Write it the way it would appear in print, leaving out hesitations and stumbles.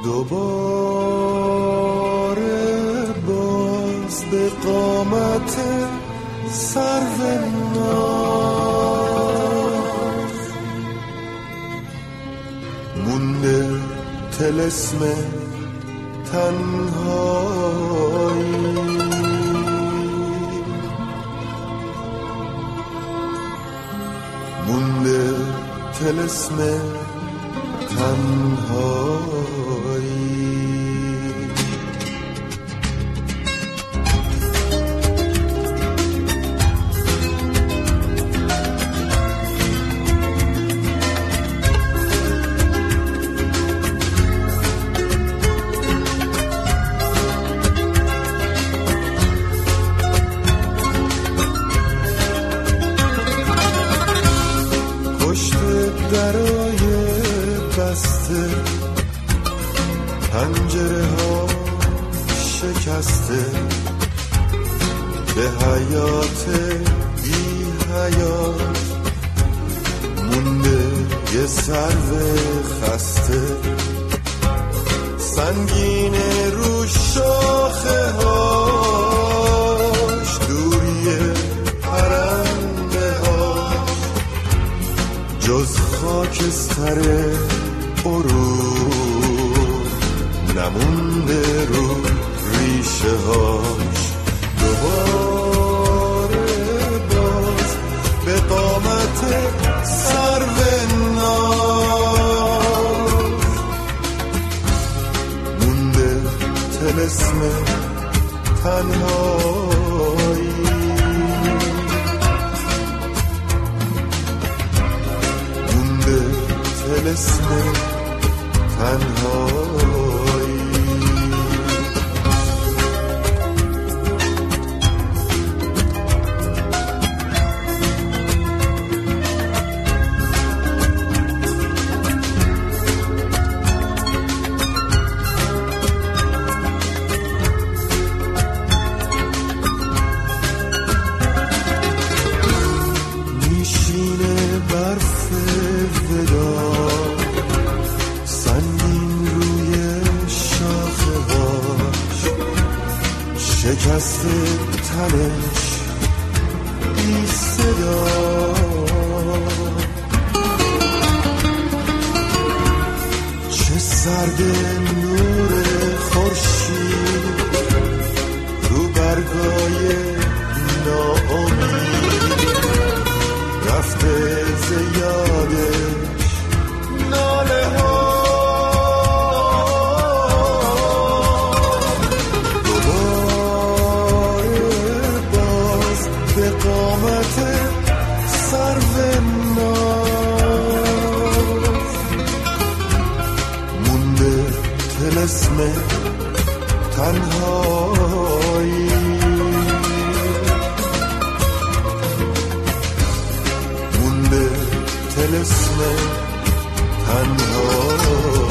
دوباره باز به قامت سرو ناز مونده طلسم تنهایی مونده طلسم تنهایی درای بسته پنجره ها شکسته به حیات بی حیات مونده یه سرو خسته سنگینه رو شاخه هاش دوری پرنده هاش جز خاکستر غرور نمونده رو ریشه هاش دوباره باز به قامت سرو ناز مونده طلسم تنهایی طلسم تنهایی میشینه برف ودا شکسته تنش بی صدا چه سرد نور خورشید رو برگای ناامید رفته ز یادش ناله ها سرو ناز مونده طلسم تنهایی مونده طلسم تنهایی